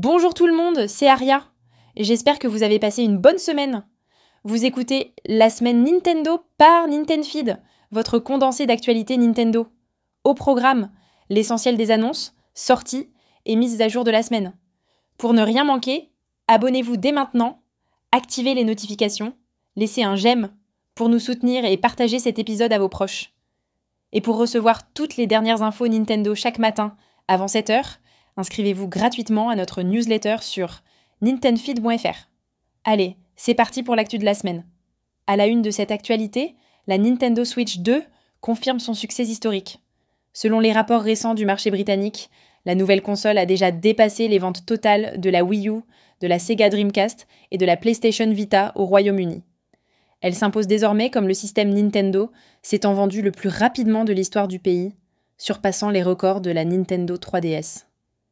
Bonjour tout le monde, c'est Aria. J'espère que vous avez passé une bonne semaine. Vous écoutez la semaine Nintendo par Nintendo, votre condensé d'actualité Nintendo. Au programme, l'essentiel des annonces, sorties et mises à jour de la semaine. Pour ne rien manquer, abonnez-vous dès maintenant, activez les notifications, laissez un j'aime pour nous soutenir et partager cet épisode à vos proches. Et pour recevoir toutes les dernières infos Nintendo chaque matin avant 7h, inscrivez-vous gratuitement à notre newsletter sur nintendfeed.fr. Allez, c'est parti pour l'actu de la semaine. À la une de cette actualité, la Nintendo Switch 2 confirme son succès historique. Selon les rapports récents du marché britannique, la nouvelle console a déjà dépassé les ventes totales de la Wii U, de la Sega Dreamcast et de la PlayStation Vita au Royaume-Uni. Elle s'impose désormais comme le système Nintendo s'étant vendu le plus rapidement de l'histoire du pays, surpassant les records de la Nintendo 3DS.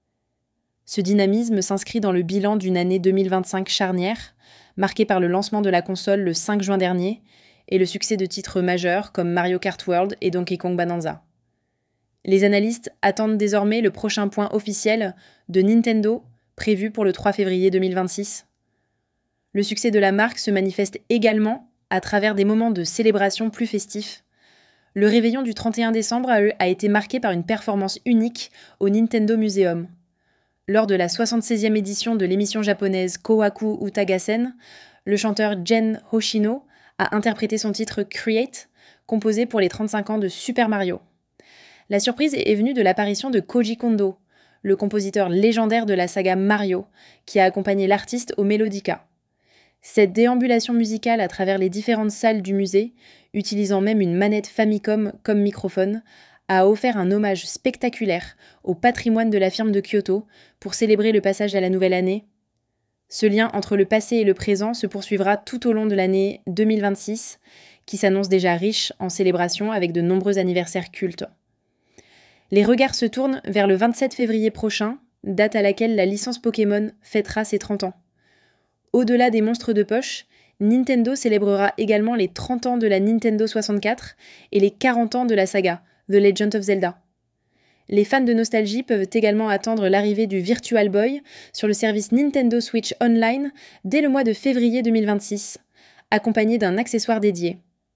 Ce dynamisme s'inscrit dans le bilan d'une année 2025 charnière, marquée par le lancement de la console le 5 juin dernier et le succès de titres majeurs comme Mario Kart World et Donkey Kong Bonanza. Les analystes attendent désormais le prochain point officiel de Nintendo, prévu pour le 3 février 2026. Le succès de la marque se manifeste également à travers des moments de célébration plus festifs. Le réveillon du 31 décembre a été marqué par une performance unique au Nintendo Museum. Lors de la 76e édition de l'émission japonaise Kohaku Utagasen, le chanteur Gen Hoshino a interprété son titre Create, composé pour les 35 ans de Super Mario. La surprise est venue de l'apparition de Koji Kondo, le compositeur légendaire de la saga Mario, qui a accompagné l'artiste au Melodica. Cette déambulation musicale à travers les différentes salles du musée, utilisant même une manette Famicom comme microphone, a offert un hommage spectaculaire au patrimoine de la firme de Kyoto pour célébrer le passage à la nouvelle année. Ce lien entre le passé et le présent se poursuivra tout au long de l'année 2026, qui s'annonce déjà riche en célébrations avec de nombreux anniversaires cultes. Les regards se tournent vers le 27 février prochain, date à laquelle la licence Pokémon fêtera ses 30 ans. Au-delà des monstres de poche, Nintendo célébrera également les 30 ans de la Nintendo 64 et les 40 ans de la saga The Legend of Zelda. Les fans de nostalgie peuvent également attendre l'arrivée du Virtual Boy sur le service Nintendo Switch Online dès le mois de février 2026, accompagné d'un accessoire dédié.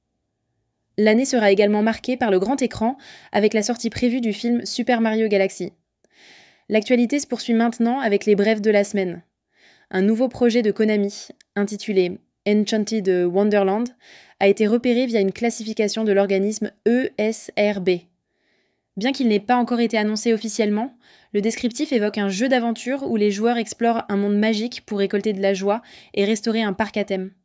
L'année sera également marquée par le grand écran avec la sortie prévue du film Super Mario Galaxy. L'actualité se poursuit maintenant avec les brèves de la semaine. Un nouveau projet de Konami, intitulé Enchanted Wonderland, a été repéré via une classification de l'organisme ESRB. Bien qu'il n'ait pas encore été annoncé officiellement, le descriptif évoque un jeu d'aventure où les joueurs explorent un monde magique pour récolter de la joie et restaurer un parc à thème.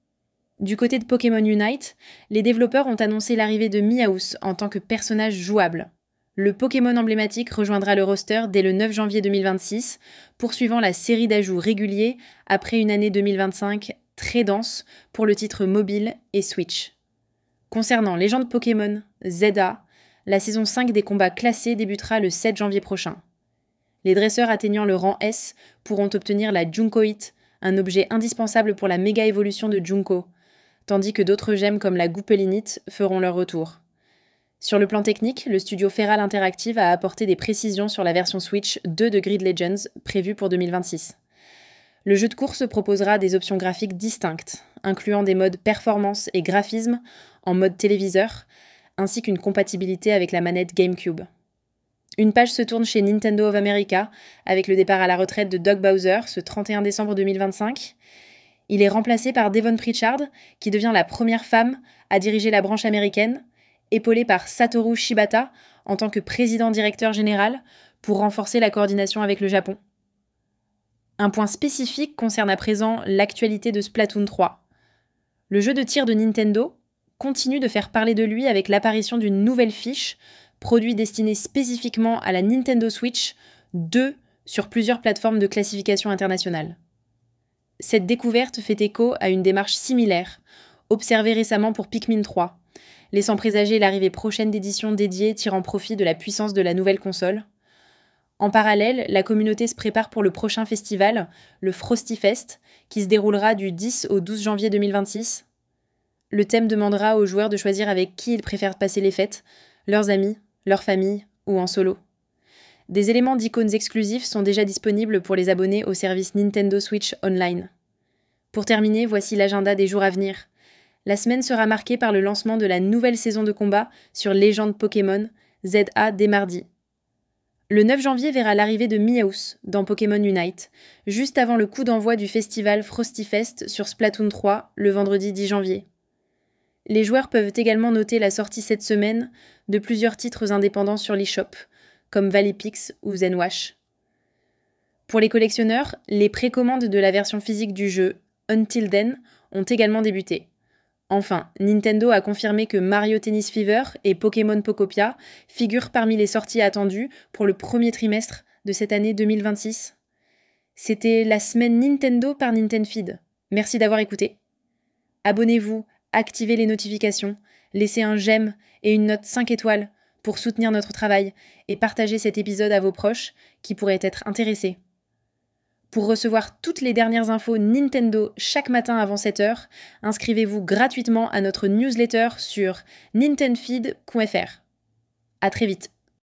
Du côté de Pokémon Unite, les développeurs ont annoncé l'arrivée de Meowth en tant que personnage jouable. Le Pokémon emblématique rejoindra le roster dès le 9 janvier 2026, poursuivant la série d'ajouts réguliers après une année 2025 très dense pour le titre mobile et Switch. Concernant Légende Pokémon ZA, la saison 5 des combats classés débutera le 7 janvier prochain. Les dresseurs atteignant le rang S pourront obtenir la Junkoite, un objet indispensable pour la méga évolution de Junko, tandis que d'autres gemmes comme la Goupelinite feront leur retour. Sur le plan technique, le studio Feral Interactive a apporté des précisions sur la version Switch 2 de Grid Legends prévue pour 2026. Le jeu de course proposera des options graphiques distinctes, incluant des modes performance et graphisme en mode téléviseur, ainsi qu'une compatibilité avec la manette GameCube. Une page se tourne chez Nintendo of America avec le départ à la retraite de Doug Bowser ce 31 décembre 2025. Il est remplacé par Devon Pritchard, qui devient la première femme à diriger la branche américaine, épaulée par Satoru Shibata en tant que président-directeur général pour renforcer la coordination avec le Japon. Un point spécifique concerne à présent l'actualité de Splatoon 3. Le jeu de tir de Nintendo continue de faire parler de lui avec l'apparition d'une nouvelle fiche, produit destiné spécifiquement à la Nintendo Switch 2 sur plusieurs plateformes de classification internationale. Cette découverte fait écho à une démarche similaire, observée récemment pour Pikmin 3, laissant présager l'arrivée prochaine d'éditions dédiées tirant profit de la puissance de la nouvelle console. En parallèle, la communauté se prépare pour le prochain festival, le Frosty Fest, qui se déroulera du 10 au 12 janvier 2026. Le thème demandera aux joueurs de choisir avec qui ils préfèrent passer les fêtes, leurs amis, leur famille ou en solo. Des éléments d'icônes exclusifs sont déjà disponibles pour les abonnés au service Nintendo Switch Online. Pour terminer, voici l'agenda des jours à venir. La semaine sera marquée par le lancement de la nouvelle saison de combat sur Légende Pokémon, ZA dès mardi. Le 9 janvier verra l'arrivée de Meowth dans Pokémon Unite, juste avant le coup d'envoi du festival Frosty Fest sur Splatoon 3, le vendredi 10 janvier. Les joueurs peuvent également noter la sortie cette semaine de plusieurs titres indépendants sur l'eShop, comme Valleypix ou Zenwash. Pour les collectionneurs, les précommandes de la version physique du jeu Until Then ont également débuté. Enfin, Nintendo a confirmé que Mario Tennis Fever et Pokémon Pokopia figurent parmi les sorties attendues pour le premier trimestre de cette année 2026. C'était la semaine Nintendo par Nintendo. Merci d'avoir écouté. Abonnez-vous, activez les notifications, laissez un j'aime et une note 5 étoiles pour soutenir notre travail et partagez cet épisode à vos proches qui pourraient être intéressés. Pour recevoir toutes les dernières infos Nintendo chaque matin avant 7h, inscrivez-vous gratuitement à notre newsletter sur nintendfeed.fr. À très vite.